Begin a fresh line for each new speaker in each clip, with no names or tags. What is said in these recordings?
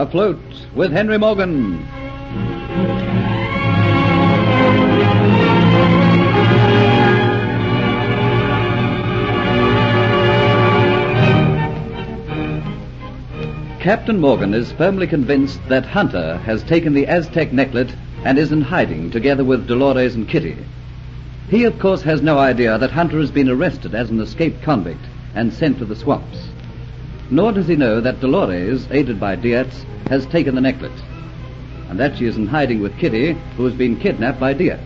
Afloat with Henry Morgan. Captain Morgan is firmly convinced that Hunter has taken the Aztec necklet and is in hiding together with Dolores and Kitty. He, of course, has no idea that Hunter has been arrested as an escaped convict and sent to the swamps. Nor does he know that Dolores, aided by Diaz, has taken the necklet, and that she is in hiding with Kitty, who has been kidnapped by Diaz.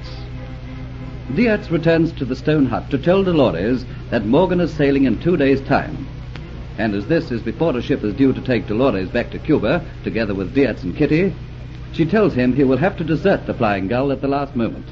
Diaz returns to the stone hut to tell Dolores that Morgan is sailing in 2 days' time. And as this is before the ship is due to take Dolores back to Cuba, together with Diaz and Kitty, she tells him he will have to desert the Flying Gull at the last moment.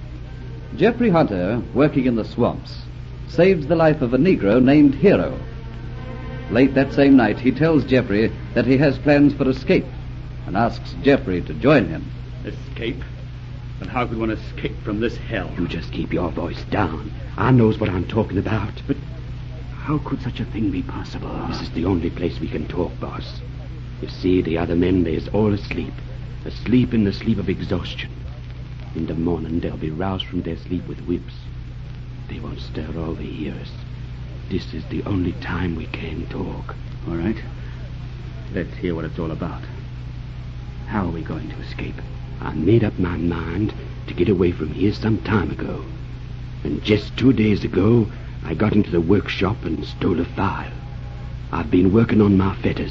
Jeffrey Hunter, working in the swamps, saves the life of a Negro named Hero. Late that same night, he tells Jeffrey that he has plans for escape and asks Jeffrey to join him.
Escape? And how could one escape from this hell?
You just keep your voice down. I knows what I'm talking about.
But how could such a thing be possible?
This is the only place we can talk, boss. You see, the other men, they's all asleep. Asleep in the sleep of exhaustion. In the morning, they'll be roused from their sleep with whips. They won't stir all they hear us. This is the only time we can talk.
All right. Let's hear what it's all about. How are we going to escape?
I made up my mind to get away from here some time ago. And just 2 days ago, I got into the workshop and stole a file. I've been working on my fetters.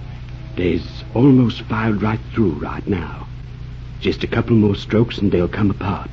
They's almost filed right through right now. Just a couple more strokes and they'll come apart.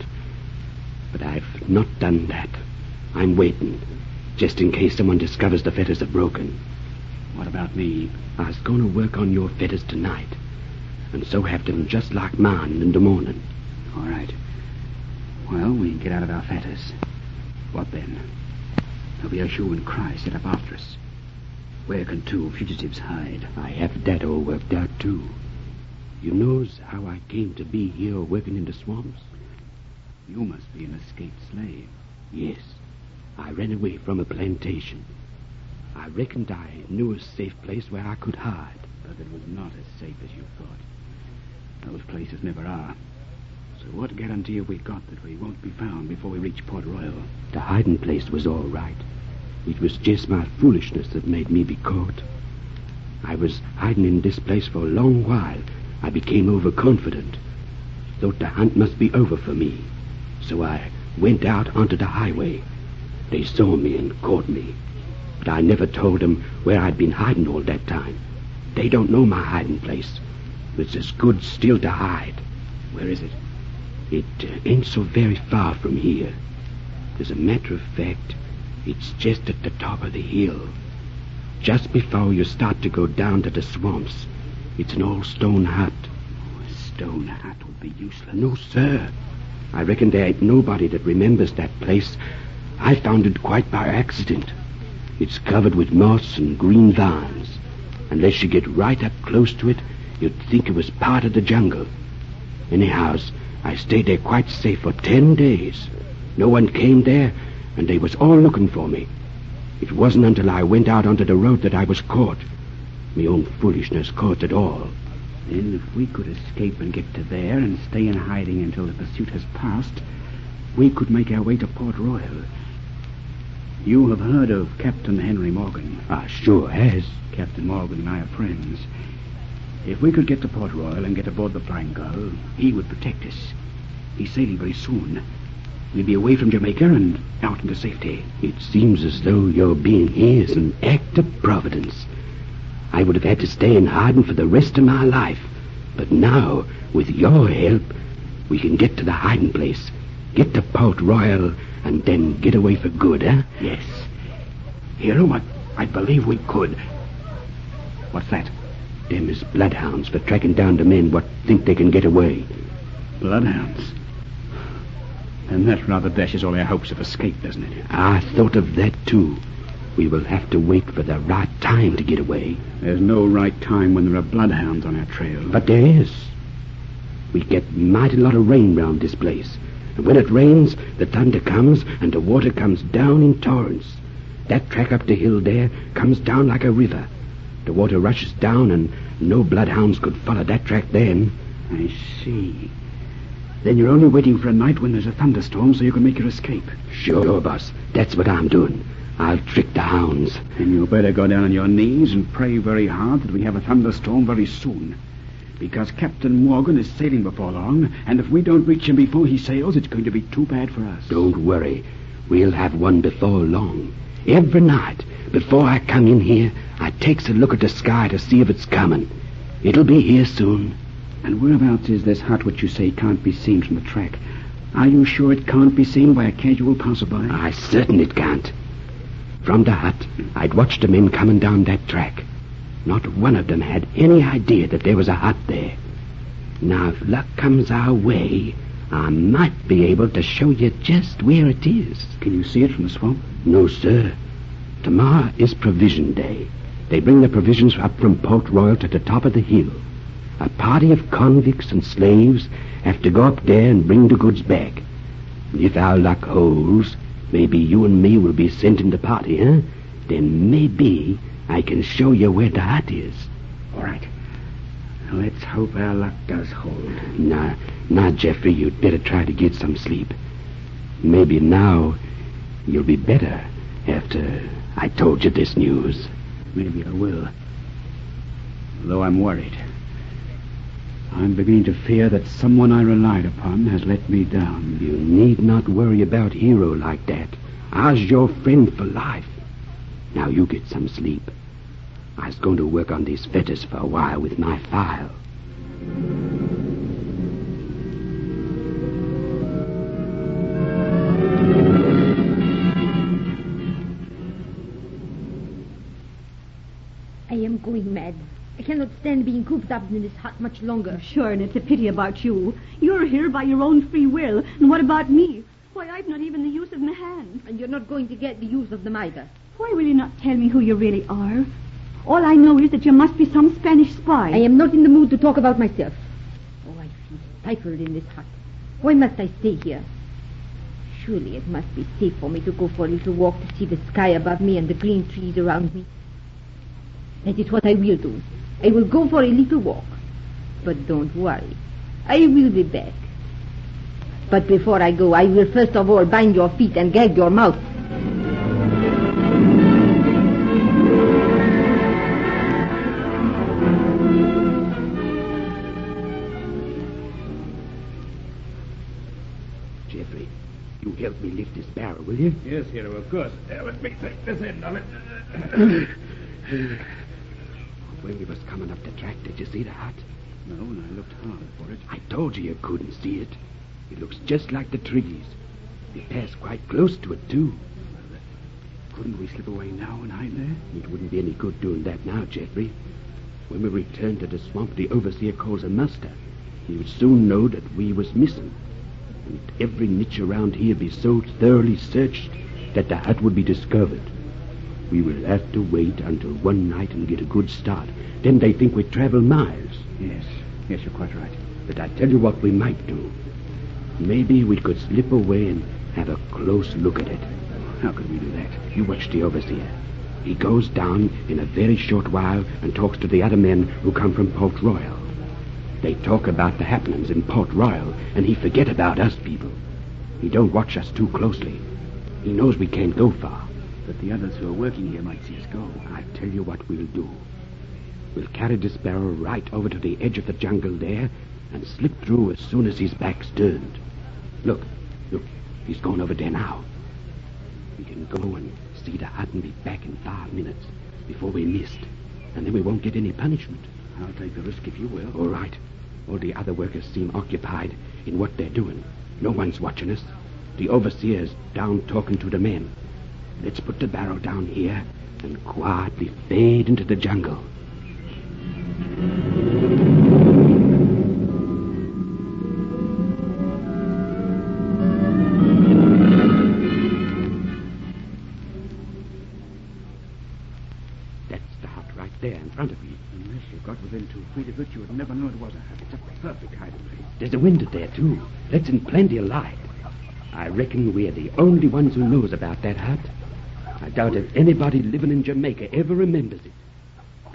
But I've not done that. I'm waiting, just in case someone discovers the fetters are broken.
What about me?
I was going to work on your fetters tonight, and so have them just like mine in the morning.
All right. Well, we get out of our fetters. What then? There'll be a hue and cry set up after us. Where can 2 fugitives hide?
I have that all worked out, too. You knows how I came to be here working in the swamps?
You must be an escaped slave.
Yes. I ran away from a plantation. I reckoned I knew a safe place where I could hide.
But it was not as safe as you thought. Those places never are. So what guarantee have we got that we won't be found before we reach Port Royal?
The hiding place was all right. It was just my foolishness that made me be caught. I was hiding in this place for a long while. I became overconfident. Thought the hunt must be over for me. So I went out onto the highway. They saw me and caught me. But I never told them where I'd been hiding all that time. They don't know my hiding place. It's as good still to hide.
Where is it?
It ain't so very far from here. As a matter of fact, it's just at the top of the hill. Just before you start to go down to the swamps. It's an old stone hut.
Oh, a stone hut would be useless.
No, sir. I reckon there ain't nobody that remembers that place. I found it quite by accident. It's covered with moss and green vines. Unless you get right up close to it, you'd think it was part of the jungle. Anyhows, I stayed there quite safe for 10 days. No one came there, and they was all looking for me. It wasn't until I went out onto the road that I was caught. My own foolishness caused it all.
Then if we could escape and get to there and stay in hiding until the pursuit has passed, we could make our way to Port Royal. You have heard of Captain Henry Morgan.
I sure has.
Captain Morgan and I are friends. If we could get to Port Royal and get aboard the Flying Gull, he would protect us. He's sailing very soon. We'll be away from Jamaica and out into safety.
It seems as though your being here is an act of providence. I would have had to stay in hiding for the rest of my life. But now, with your help, we can get to the hiding place, get to Port Royal, and then get away for good, eh?
Yes. Hero, I believe we could. What's that?
Them is bloodhounds for tracking down the men what think they can get away.
Bloodhounds? And that rather dashes all our hopes of escape, doesn't it?
I thought of that, too. We will have to wait for the right time to get away.
There's no right time when there are bloodhounds on our trail.
But there is. We get mighty lot of rain round this place. And when it rains, the thunder comes and the water comes down in torrents. That track up the hill there comes down like a river. The water rushes down, and no bloodhounds could follow that track then.
I see. Then you're only waiting for a night when there's a thunderstorm so you can make your escape.
Sure, boss. That's what I'm doing. I'll trick the hounds.
Then you better go down on your knees and pray very hard that we have a thunderstorm very soon. Because Captain Morgan is sailing before long, and if we don't reach him before he sails, it's going to be too bad for us.
Don't worry. We'll have one before long. Every night, before I come in here, I takes a look at the sky to see if it's coming. It'll be here soon.
And whereabouts is this hut which you say can't be seen from the track? Are you sure it can't be seen by a casual passerby?
I'm certain it can't. From the hut, I'd watched the men coming down that track. Not one of them had any idea that there was a hut there. Now, if luck comes our way, I might be able to show you just where it is.
Can you see it from the swamp?
No, sir. Tomorrow is provision day. They bring the provisions up from Port Royal to the top of the hill. A party of convicts and slaves have to go up there and bring the goods back. If our luck holds, maybe you and me will be sent in the party, huh? Then maybe I can show you where the hut is.
All right. Let's hope our luck does hold.
Now, Jeffrey, you'd better try to get some sleep. Maybe now you'll be better after I told you this news.
Maybe I will. Though I'm worried. I'm beginning to fear that someone I relied upon has let me down.
You need not worry about Hero like that. I's your friend for life. Now you get some sleep. I's going to work on these fetters for a while with my file.
I am going mad. I cannot stand being cooped up in this hut much longer.
Sure, and it's a pity about you. You're here by your own free will. And what about me? Why, I've not even the use of my hands.
And you're not going to get the use of them either.
Why will you not tell me who you really are? All I know is that you must be some Spanish spy.
I am not in the mood to talk about myself. Oh, I feel stifled in this hut. Why must I stay here? Surely it must be safe for me to go for a little walk to see the sky above me and the green trees around me. That is what I will do. I will go for a little walk. But don't worry. I will be back. But before I go, I will first of all bind your feet and gag your mouth.
Jeffrey, you help me lift this barrel, will you?
Yes, Hero, of course. Let me take this end of it.
When we was coming up the track, did you see the hut?
No, and I looked hard for it.
I told you couldn't see it. It looks just like the trees. We passed quite close to it, too.
Couldn't we slip away now and hide there?
It wouldn't be any good doing that now, Jeffrey. When we return to the swamp, the overseer calls a muster. He would soon know that we was missing. And every niche around here be so thoroughly searched that the hut would be discovered. We will have to wait until one night and get a good start. Then they think we travel miles.
Yes, you're quite right.
But I tell you what we might do. Maybe we could slip away and have a close look at it.
How could we do that?
You watch the overseer. He goes down in a very short while and talks to the other men who come from Port Royal. They talk about the happenings in Port Royal, and he forget about us people. He don't watch us too closely. He knows we can't go far.
But the others who are working here might see us go.
I tell you what we'll do. We'll carry this barrel right over to the edge of the jungle there and slip through as soon as his back's turned. Look, he's going over there now. We can go and see the hut and be back in 5 minutes before we missed, and then we won't get any punishment.
I'll take the risk if you will.
All right. All the other workers seem occupied in what they're doing. No one's watching us. The overseer's down talking to the men. Let's put the barrel down here and quietly fade into the jungle. That's the hut right there in front of you.
Unless you got within 2 feet of it, you would never know it was a hut. It's a perfect hiding place.
There's a window there, too. Let's in plenty of light. I reckon we're the only ones who knows about that hut. I doubt if anybody living in Jamaica ever remembers it. Come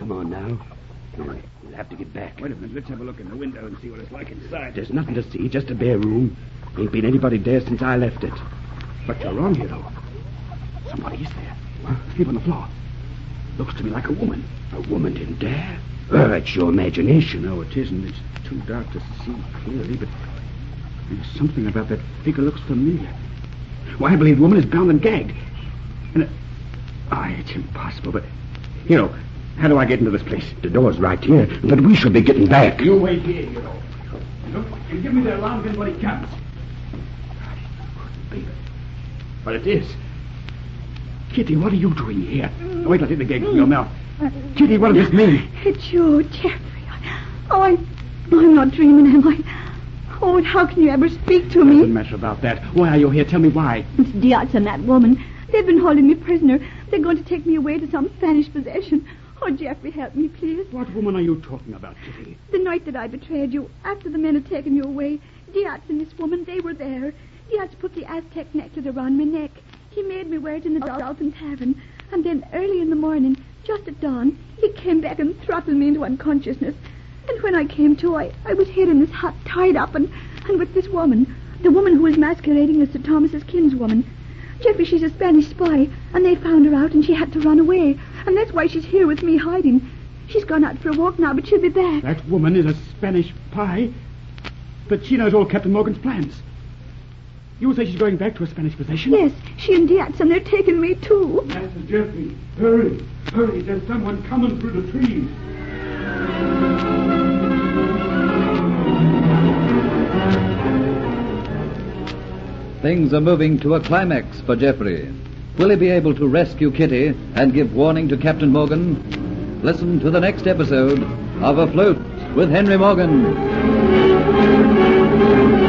Come on now. We'll have to get back.
Wait a minute. Let's have a look in the window and see what it's like inside.
There's nothing to see, just a bare room. Ain't been anybody there since I left it.
But you're wrong, you know. Somebody is there. Asleep on the floor. Looks to me like a woman.
A woman in there? That's your imagination.
No, it isn't. It's too dark to see clearly, but there's something about that figure looks familiar. Why, I believe the woman is bound and gagged. And it's impossible, but... You know, how do I get into this place?
The door's right here, but we should be getting back.
You wait here, you know. Look, and give me the alarm then when he comes. Couldn't be it. But it is. Kitty, what are you doing here? Oh, wait till I take the gag from your mouth. Kitty, what does this mean?
It's you, Jeffrey. I'm not dreaming, am I? Oh, and how can you ever speak to me?
Doesn't matter about that. Why are you here? Tell me why.
It's Diaz and that woman. They've been holding me prisoner. They're going to take me away to some Spanish possession. Oh, Jeffrey, help me, please.
What woman are you talking about, Kitty?
The night that I betrayed you, after the men had taken you away, Diaz and this woman, they were there. Diaz put the Aztec necklace around my neck. He made me wear it in the Dolphin Tavern. And then early in the morning, just at dawn, he came back and throttled me into unconsciousness. And when I came to, I was here in this hut, tied up, and with this woman, the woman who was masquerading as Sir Thomas's kinswoman. Jeffrey, she's a Spanish spy, and they found her out, and she had to run away. And that's why she's here with me hiding. She's gone out for a walk now, but she'll be back.
That woman is a Spanish spy? But she knows all Captain Morgan's plans. You say she's going back to a Spanish possession?
Yes, she and Diaz, and they're taking me, too.
Master Jeffrey, hurry, hurry. There's someone coming through the trees.
Things are moving to a climax for Jeffrey. Will he be able to rescue Kitty and give warning to Captain Morgan? Listen to the next episode of Afloat with Henry Morgan.